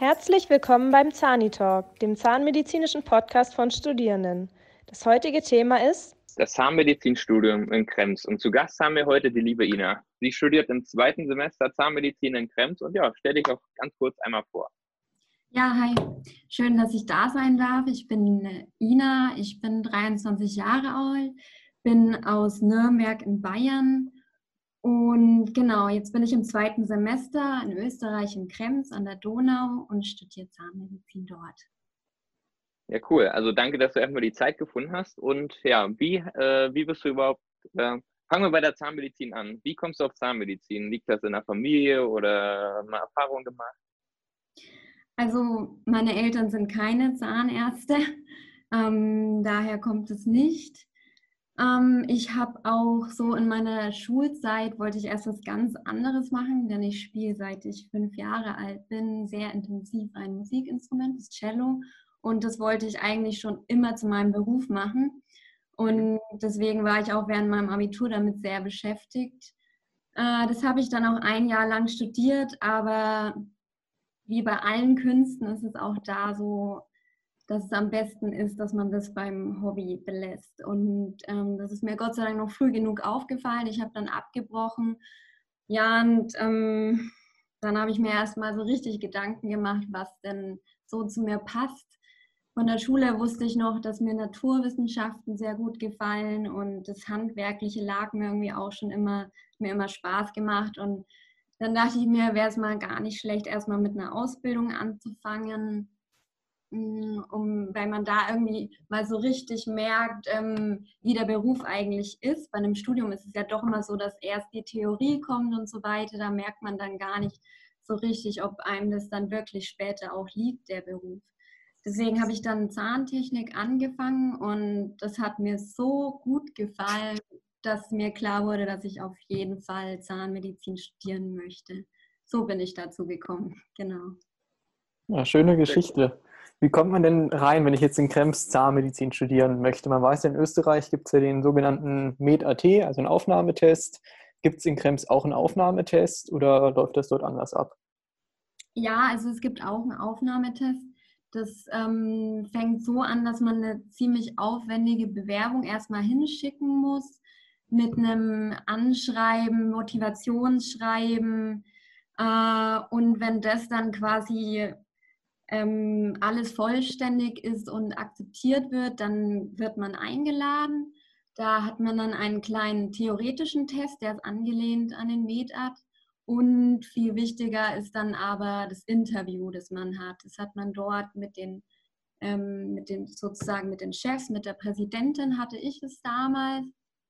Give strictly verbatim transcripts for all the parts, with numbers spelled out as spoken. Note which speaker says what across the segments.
Speaker 1: Herzlich willkommen beim Zahni-Talk, dem zahnmedizinischen Podcast von Studierenden. Das heutige Thema ist
Speaker 2: das Zahnmedizinstudium in Krems. Und zu Gast haben wir heute die liebe Ina. Sie studiert im zweiten Semester Zahnmedizin in Krems. Und ja, stell dich auch ganz kurz einmal vor.
Speaker 3: Ja, hi. Schön, dass ich da sein darf. Ich bin Ina, ich bin dreiundzwanzig Jahre alt, bin aus Nürnberg in Bayern. Und genau, jetzt bin ich im zweiten Semester in Österreich in Krems an der Donau und studiere Zahnmedizin dort.
Speaker 2: Ja, cool. Also danke, dass du erstmal die Zeit gefunden hast. Und ja, wie, äh, wie bist du überhaupt, äh, fangen wir bei der Zahnmedizin an. Wie kommst du auf Zahnmedizin? Liegt das in der Familie oder mal Erfahrung gemacht?
Speaker 3: Also meine Eltern sind keine Zahnärzte, ähm, daher kommt es nicht. Ähm, ich habe auch so in meiner Schulzeit, wollte ich erst was ganz anderes machen, denn ich spiele, seit ich fünf Jahre alt bin, sehr intensiv ein Musikinstrument, das Cello. Und das wollte ich eigentlich schon immer zu meinem Beruf machen. Und deswegen war ich auch während meinem Abitur damit sehr beschäftigt. Äh, das habe ich dann auch ein Jahr lang studiert, aber wie bei allen Künsten ist es auch da so, dass es am besten ist, dass man das beim Hobby belässt. Und ähm, das ist mir Gott sei Dank noch früh genug aufgefallen. Ich habe dann abgebrochen. Ja, und ähm, dann habe ich mir erstmal so richtig Gedanken gemacht, was denn so zu mir passt. Von der Schule wusste ich noch, dass mir Naturwissenschaften sehr gut gefallen und das Handwerkliche lag mir irgendwie auch schon immer, mir immer Spaß gemacht. Und dann dachte ich mir, wäre es mal gar nicht schlecht, erstmal mit einer Ausbildung anzufangen, um, weil man da irgendwie mal so richtig merkt, ähm, wie der Beruf eigentlich ist. Bei einem Studium ist es ja doch immer so, dass erst die Theorie kommt und so weiter. Da merkt man dann gar nicht so richtig, ob einem das dann wirklich später auch liegt, der Beruf. Deswegen habe ich dann Zahntechnik angefangen und das hat mir so gut gefallen, dass mir klar wurde, dass ich auf jeden Fall Zahnmedizin studieren möchte. So bin ich dazu gekommen, genau.
Speaker 4: Ja, schöne Geschichte. Wie kommt man denn rein, wenn ich jetzt in Krems Zahnmedizin studieren möchte? Man weiß ja, in Österreich gibt es ja den sogenannten Med-A T, also einen Aufnahmetest. Gibt es in Krems auch einen Aufnahmetest oder läuft das dort anders ab?
Speaker 3: Ja, also es gibt auch einen Aufnahmetest. Das ähm, fängt so an, dass man eine ziemlich aufwendige Bewerbung erstmal hinschicken muss mit einem Anschreiben, Motivationsschreiben. Äh, und wenn das dann quasi ähm, alles vollständig ist und akzeptiert wird, dann wird man eingeladen. Da hat man dann einen kleinen theoretischen Test, der ist angelehnt an den Med-A T. Und viel wichtiger ist dann aber das Interview, das man hat. Das hat man dort mit den, ähm, mit den sozusagen mit den Chefs, mit der Präsidentin hatte ich es damals.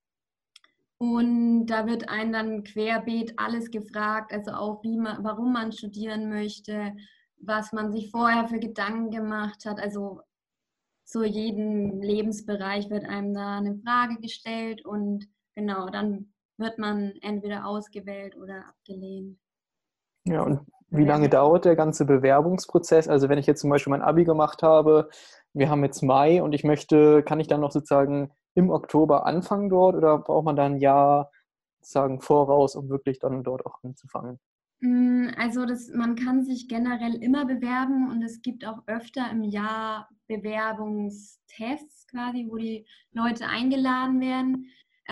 Speaker 3: Und da wird einen dann querbeet alles gefragt, also auch wie man, warum man studieren möchte, was man sich vorher für Gedanken gemacht hat. Also zu jedem Lebensbereich wird einem da eine Frage gestellt und genau, dann wird man entweder ausgewählt oder abgelehnt.
Speaker 4: Ja, und wie lange dauert der ganze Bewerbungsprozess? Also wenn ich jetzt zum Beispiel mein Abi gemacht habe, wir haben jetzt Mai und ich möchte, kann ich dann noch sozusagen im Oktober anfangen dort oder braucht man dann ein Jahr sozusagen voraus, um wirklich dann dort auch anzufangen?
Speaker 3: Also das, man kann sich generell immer bewerben und es gibt auch öfter im Jahr Bewerbungstests quasi, wo die Leute eingeladen werden.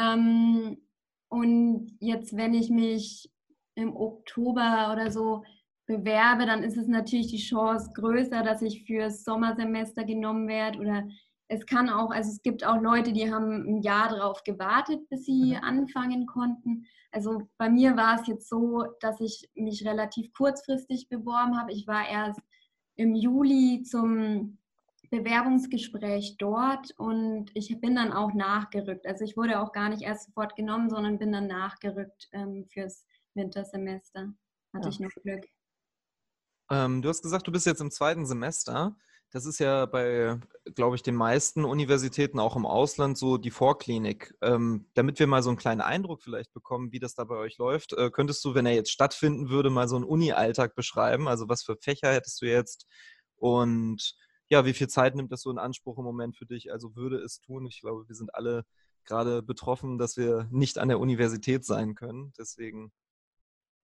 Speaker 3: Und jetzt, wenn ich mich im Oktober oder so bewerbe, dann ist es natürlich die Chance größer, dass ich fürs Sommersemester genommen werde. Oder es kann auch, also es gibt auch Leute, die haben ein Jahr darauf gewartet, bis sie anfangen konnten. Also bei mir war es jetzt so, dass ich mich relativ kurzfristig beworben habe. Ich war erst im Juli zum Bewerbungsgespräch dort und ich bin dann auch nachgerückt. Also ich wurde auch gar nicht erst sofort genommen, sondern bin dann nachgerückt ähm, fürs Wintersemester. Hatte
Speaker 4: Ja.
Speaker 3: ich noch Glück.
Speaker 5: Ähm, du hast gesagt, du bist jetzt im zweiten Semester. Das ist ja bei, glaube ich, den meisten Universitäten auch im Ausland so die Vorklinik. Ähm, damit wir mal so einen kleinen Eindruck vielleicht bekommen, wie das da bei euch läuft, äh, könntest du, wenn er jetzt stattfinden würde, mal so einen Uni-Alltag beschreiben? Also was für Fächer hättest du jetzt und ja, wie viel Zeit nimmt das so in Anspruch im Moment für dich? Also würde es tun? Ich glaube, wir sind alle gerade betroffen, dass wir nicht an der Universität sein können. Deswegen.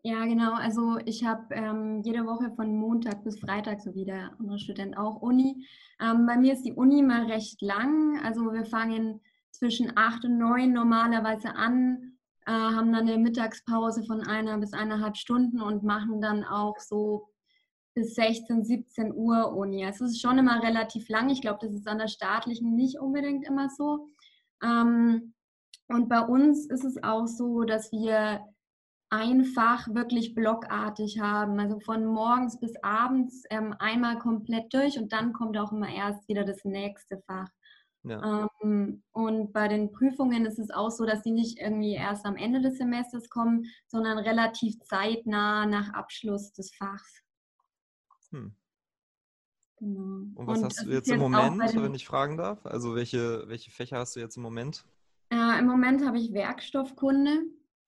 Speaker 3: Ja, genau. Also ich habe ähm, jede Woche von Montag bis Freitag, so wie der andere Student auch, Uni. Ähm, bei mir ist die Uni mal recht lang. Also wir fangen zwischen acht und neun normalerweise an, äh, haben dann eine Mittagspause von einer bis eineinhalb Stunden und machen dann auch so bis sechzehn, siebzehn Uhr Uni. Also es ist schon immer relativ lang. Ich glaube, das ist an der staatlichen nicht unbedingt immer so. Ähm, und bei uns ist es auch so, dass wir einfach wirklich blockartig haben. Also von morgens bis abends ähm, einmal komplett durch und dann kommt auch immer erst wieder das nächste Fach.
Speaker 5: Ja.
Speaker 3: Ähm, und bei den Prüfungen ist es auch so, dass die nicht irgendwie erst am Ende des Semesters kommen, sondern relativ zeitnah nach Abschluss des Fachs.
Speaker 5: Hm.
Speaker 3: Genau.
Speaker 5: Und was
Speaker 3: Und
Speaker 5: hast
Speaker 3: es
Speaker 5: du
Speaker 3: ist
Speaker 5: jetzt im
Speaker 3: jetzt auch bei
Speaker 5: Moment, wenn
Speaker 3: den,
Speaker 5: ich fragen darf? Also welche, welche Fächer hast du jetzt im Moment?
Speaker 3: äh, im Moment habe ich Werkstoffkunde.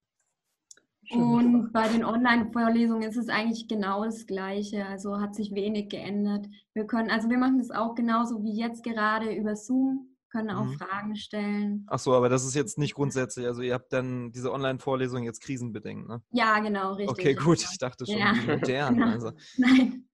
Speaker 4: Schön.
Speaker 3: Und bei den Online-Vorlesungen ist es eigentlich genau das Gleiche, also hat sich wenig geändert. Wir können, also wir machen das auch genauso wie jetzt gerade über Zoom, können auch
Speaker 5: Mhm.
Speaker 3: Fragen stellen.
Speaker 5: Ach so, aber das ist jetzt nicht grundsätzlich. Also ihr habt dann diese Online-Vorlesung jetzt krisenbedingt, ne?
Speaker 3: Ja, genau, richtig.
Speaker 5: Okay, gut.
Speaker 3: Ja,
Speaker 5: Ich dachte schon,
Speaker 3: ja.
Speaker 5: wie modern.
Speaker 3: Genau.
Speaker 5: Also.
Speaker 3: Nein.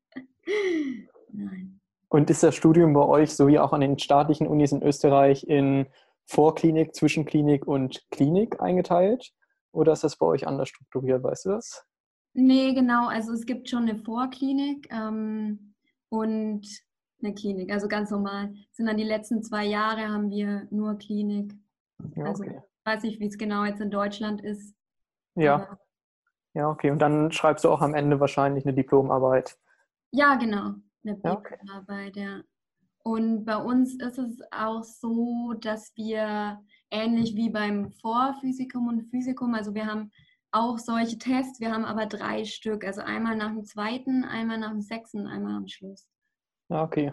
Speaker 3: Nein.
Speaker 4: Und ist das Studium bei euch, so wie auch an den staatlichen Unis in Österreich, in Vorklinik, Zwischenklinik und Klinik eingeteilt? Oder ist das bei euch anders strukturiert, weißt du das?
Speaker 3: Nee, genau, also es gibt schon eine Vorklinik ähm, und eine Klinik, also ganz normal. Sind dann die letzten zwei Jahre haben wir nur Klinik.
Speaker 4: Ja,
Speaker 3: Also
Speaker 4: okay.
Speaker 3: ich weiß nicht, wie es genau jetzt in Deutschland ist.
Speaker 4: Ja,
Speaker 3: Aber
Speaker 4: ja, okay. Und dann schreibst du auch am Ende wahrscheinlich eine Diplomarbeit.
Speaker 3: ja, genau, eine
Speaker 4: Ja, okay.
Speaker 3: Bachelorarbeit, ja. Und bei uns ist es auch so, dass wir ähnlich wie beim Vorphysikum und Physikum, also wir haben auch solche Tests, wir haben aber drei Stück, also einmal nach dem zweiten, einmal nach dem sechsten und einmal am Schluss.
Speaker 4: Ja, okay.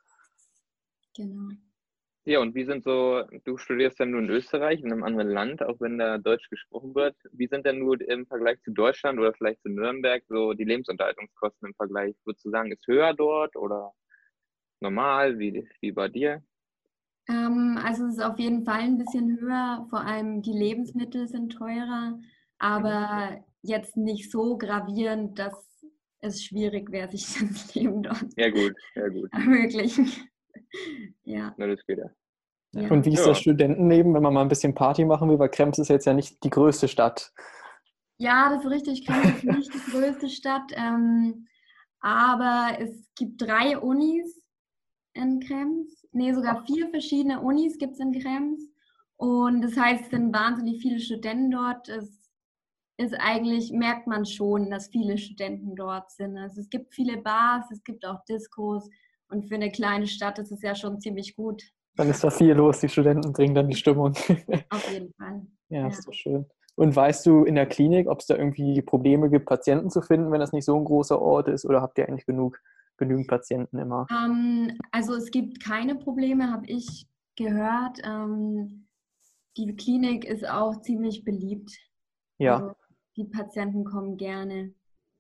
Speaker 3: Genau.
Speaker 2: Ja, und wie sind so, du studierst ja nur in Österreich, in einem anderen Land, auch wenn da Deutsch gesprochen wird. Wie sind denn nur im Vergleich zu Deutschland oder vielleicht zu Nürnberg so die Lebensunterhaltungskosten im Vergleich? Würdest du sagen, ist höher dort oder normal, wie, wie bei dir?
Speaker 3: Ähm, also es ist auf jeden Fall ein bisschen höher, vor allem die Lebensmittel sind teurer, aber jetzt nicht so gravierend, dass es schwierig wäre, sich das Leben dort
Speaker 2: Ja gut, ja gut,
Speaker 3: ermöglichen. Ja,
Speaker 2: na das geht ja.
Speaker 3: ja.
Speaker 4: Und wie ist das
Speaker 2: Ja,
Speaker 4: Studentenleben, wenn man mal ein bisschen Party machen will? Weil Krems ist jetzt ja nicht die größte Stadt.
Speaker 3: Ja, das ist richtig. Krems ist nicht die größte Stadt, ähm, aber es gibt drei Unis in Krems. Nee, sogar vier verschiedene Unis gibt es in Krems. Und das heißt, es sind wahnsinnig viele Studenten dort. Es ist eigentlich, merkt man schon, dass viele Studenten dort sind. Also es gibt viele Bars, es gibt auch Diskos. Und für eine kleine Stadt ist es ja schon ziemlich gut.
Speaker 4: Dann ist da viel los. Die Studenten bringen dann die Stimmung.
Speaker 3: Auf jeden Fall.
Speaker 4: Ja,
Speaker 3: Ja.
Speaker 4: ist doch schön. Und weißt du in der Klinik, ob es da irgendwie Probleme gibt, Patienten zu finden, wenn das nicht so ein großer Ort ist? Oder habt ihr eigentlich genug, genügend Patienten immer?
Speaker 3: Ähm, also es gibt keine Probleme, habe ich gehört. Ähm, die Klinik ist auch ziemlich beliebt.
Speaker 4: Ja,
Speaker 3: Also die Patienten kommen gerne.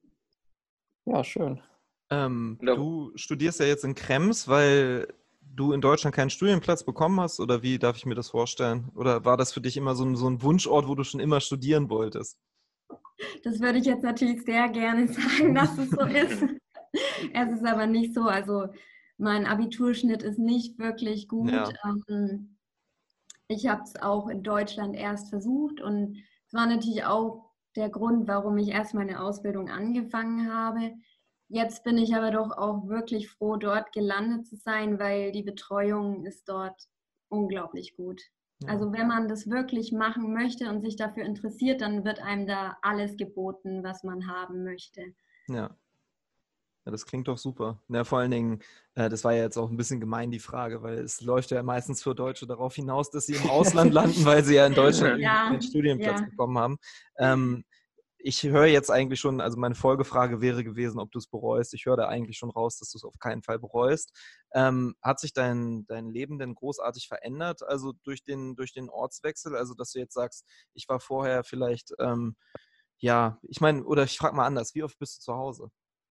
Speaker 4: ja, schön.
Speaker 5: Ähm,
Speaker 2: und auch,
Speaker 5: du studierst ja jetzt in Krems, weil du in Deutschland keinen Studienplatz bekommen hast, oder wie darf ich mir das vorstellen? Oder war das für dich immer so ein, so ein Wunschort, wo du schon immer studieren wolltest?
Speaker 3: Das würde ich jetzt natürlich sehr gerne sagen, dass es so ist. Es ist aber nicht so. Also mein Abiturschnitt ist nicht wirklich gut.
Speaker 5: Ja,
Speaker 3: Ähm, ich habe es auch in Deutschland erst versucht und es war natürlich auch der Grund, warum ich erst meine Ausbildung angefangen habe. Jetzt bin ich aber doch auch wirklich froh, dort gelandet zu sein, weil die Betreuung ist dort unglaublich gut.
Speaker 5: ja,
Speaker 3: Also wenn man das wirklich machen möchte und sich dafür interessiert, dann wird einem da alles geboten, was man haben möchte.
Speaker 5: ja. Ja, das klingt doch super. Ja, vor allen Dingen, äh, das war ja jetzt auch ein bisschen gemein, die Frage, weil es läuft ja meistens für Deutsche darauf hinaus, dass sie im Ausland landen, weil sie ja in Deutschland irgendwie
Speaker 3: Ja,
Speaker 5: keinen Studienplatz
Speaker 3: ja.
Speaker 5: bekommen haben. Ähm, ich höre jetzt eigentlich schon, also meine Folgefrage wäre gewesen, ob du es bereust. Ich höre da eigentlich schon raus, dass du es auf keinen Fall bereust. Ähm, hat sich dein, dein Leben denn großartig verändert, also durch den, durch den Ortswechsel? Also, dass du jetzt sagst, ich war vorher vielleicht, ähm, ja, ich meine, oder ich frage mal anders, wie oft bist du zu Hause?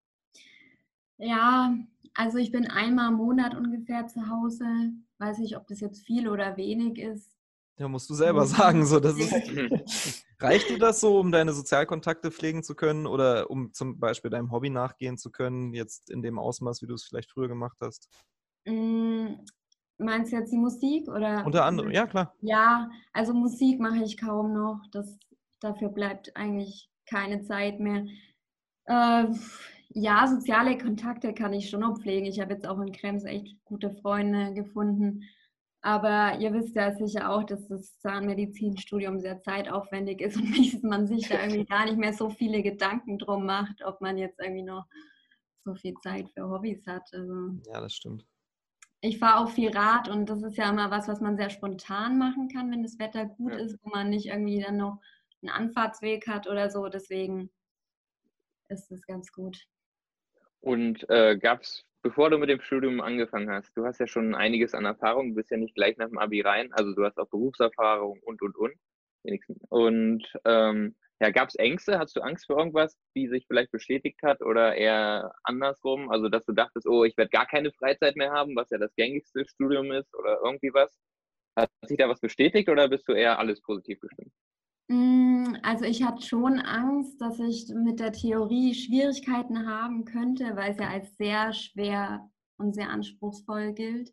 Speaker 3: Ja, also ich bin einmal im Monat ungefähr zu Hause. Weiß nicht, ob das jetzt viel oder wenig ist.
Speaker 5: Ja, musst du selber sagen. So, das ist, reicht dir das so, um deine Sozialkontakte pflegen zu können oder um zum Beispiel deinem Hobby nachgehen zu können, jetzt in dem Ausmaß, wie du es vielleicht früher gemacht hast?
Speaker 3: Mm, Meinst du jetzt die Musik? Oder?
Speaker 5: Unter anderem, ja klar.
Speaker 3: Ja, also Musik mache ich kaum noch. Das, dafür bleibt eigentlich keine Zeit mehr. Äh, ja, soziale Kontakte kann ich schon noch pflegen. Ich habe jetzt auch in Krems echt gute Freunde gefunden. Aber ihr wisst ja sicher auch, dass das Zahnmedizinstudium sehr zeitaufwendig ist und man sich da irgendwie gar nicht mehr so viele Gedanken drum macht, ob man jetzt irgendwie noch so viel Zeit für Hobbys hat. Also
Speaker 5: Ja, das stimmt.
Speaker 3: ich fahre auch viel Rad und das ist ja immer was, was man sehr spontan machen kann, wenn das Wetter gut
Speaker 2: Ja.
Speaker 3: ist, wo man nicht irgendwie dann noch einen Anfahrtsweg hat oder so. Deswegen ist es ganz gut.
Speaker 2: Und äh, gab es, bevor du mit dem Studium angefangen hast, du hast ja schon einiges an Erfahrung, du bist ja nicht gleich nach dem Abi rein, also du hast auch Berufserfahrung und, und, und. Wenigstens. Und ähm, ja, gab es Ängste? Hast du Angst vor irgendwas, die sich vielleicht bestätigt hat oder eher andersrum? Also, dass du dachtest, oh, ich werde gar keine Freizeit mehr haben, was ja das gängigste Studium ist oder irgendwie was? Hat sich da was bestätigt oder bist du eher alles positiv gestimmt?
Speaker 3: Also ich hatte schon Angst, dass ich mit der Theorie Schwierigkeiten haben könnte, weil es ja als sehr schwer und sehr anspruchsvoll gilt.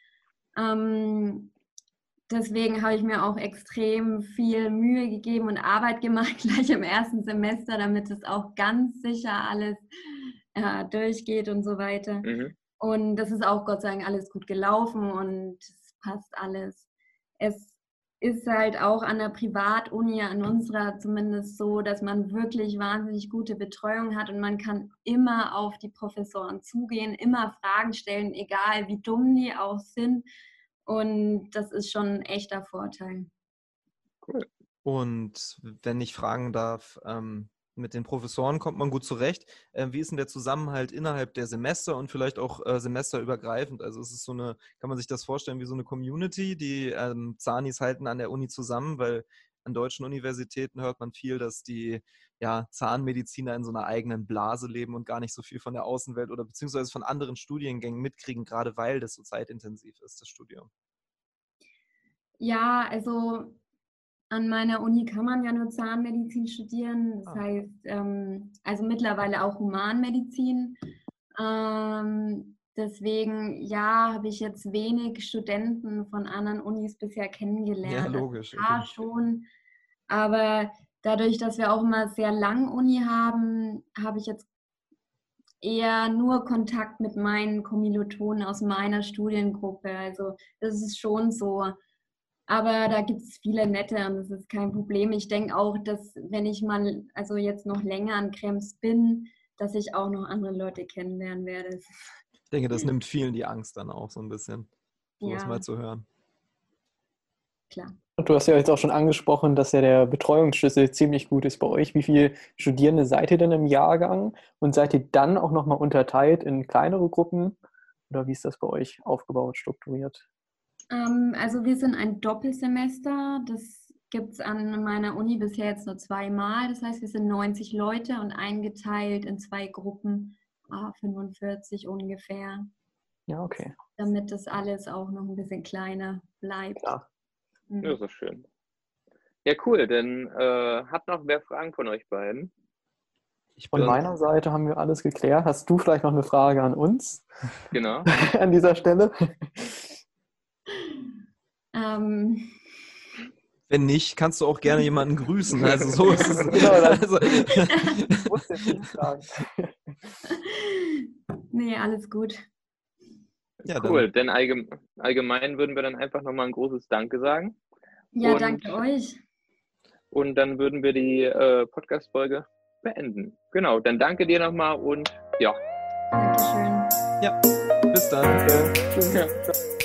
Speaker 3: Ähm, deswegen habe ich mir auch extrem viel Mühe gegeben und Arbeit gemacht gleich im ersten Semester, damit es auch ganz sicher alles äh, durchgeht und so weiter.
Speaker 2: Mhm.
Speaker 3: Und das ist auch Gott sei Dank alles gut gelaufen und es passt alles. Es ist halt auch an der Privatuni, an unserer zumindest so, dass man wirklich wahnsinnig gute Betreuung hat und man kann immer auf die Professoren zugehen, immer Fragen stellen, egal wie dumm die auch sind. Und das ist schon ein echter Vorteil.
Speaker 2: Cool.
Speaker 5: Und wenn ich fragen darf, ähm, mit den Professoren kommt man gut zurecht. Ähm, wie ist denn der Zusammenhalt innerhalb der Semester und vielleicht auch äh, semesterübergreifend? Also ist es so eine, kann man sich das vorstellen wie so eine Community, die ähm, Zanis halten an der Uni zusammen, weil an deutschen Universitäten hört man viel, dass die ja, Zahnmediziner in so einer eigenen Blase leben und gar nicht so viel von der Außenwelt oder beziehungsweise von anderen Studiengängen mitkriegen, gerade weil das so zeitintensiv ist, das Studium.
Speaker 3: Ja, also an meiner Uni kann man ja nur Zahnmedizin studieren, das
Speaker 5: Ah.
Speaker 3: heißt, ähm, also mittlerweile auch Humanmedizin. Ähm, deswegen, ja, habe ich jetzt wenig Studenten von anderen Unis bisher kennengelernt.
Speaker 5: Ja, logisch.
Speaker 3: Also, ja,
Speaker 5: Okay.
Speaker 3: schon, aber dadurch, dass wir auch immer sehr lang Uni haben, habe ich jetzt eher nur Kontakt mit meinen Kommilitonen aus meiner Studiengruppe. Also das ist schon so. Aber da gibt es viele nette und das ist kein Problem. Ich denke auch, dass wenn ich mal, also jetzt noch länger an Krems bin, dass ich auch noch andere Leute kennenlernen werde.
Speaker 5: Ich denke, das nimmt vielen die Angst dann auch so ein bisschen, sowas
Speaker 3: Ja.
Speaker 5: mal zu hören.
Speaker 3: Klar.
Speaker 4: Und du hast ja jetzt auch schon angesprochen, dass ja der Betreuungsschlüssel ziemlich gut ist bei euch. Wie viele Studierende seid ihr denn im Jahrgang? Und seid ihr dann auch nochmal unterteilt in kleinere Gruppen? Oder wie ist das bei euch aufgebaut, strukturiert?
Speaker 3: Ähm, also wir sind ein Doppelsemester. Das gibt es an meiner Uni bisher jetzt nur zweimal. Das heißt, wir sind neunzig Leute und eingeteilt in zwei Gruppen, ah, fünfundvierzig ungefähr.
Speaker 4: Ja, okay.
Speaker 3: Damit das alles auch noch ein bisschen kleiner bleibt.
Speaker 4: Ja.
Speaker 3: Mhm.
Speaker 2: Ja, das ist schön. Ja, cool. Dann äh, hat noch wer Fragen von euch beiden?
Speaker 5: Ich
Speaker 4: Von
Speaker 5: bin,
Speaker 4: meiner Seite haben wir alles geklärt. Hast du vielleicht noch eine Frage an uns
Speaker 2: Genau.
Speaker 4: an dieser Stelle?
Speaker 3: Ähm,
Speaker 5: wenn nicht, kannst du auch gerne jemanden grüßen. Also so ist es.
Speaker 4: Genau, das-
Speaker 5: Also,
Speaker 4: Ich muss jetzt nicht fragen.
Speaker 3: nee, alles gut.
Speaker 5: ja, dann,
Speaker 2: Cool. Denn allgeme allgemein würden wir dann einfach nochmal ein großes Danke sagen.
Speaker 3: Ja,
Speaker 2: Und-
Speaker 3: danke euch.
Speaker 2: Und dann würden wir die äh, Podcast-Folge beenden. Genau, dann danke dir nochmal und ja.
Speaker 3: Dankeschön.
Speaker 5: bis dann.
Speaker 4: Danke. Tschüss.
Speaker 2: ja.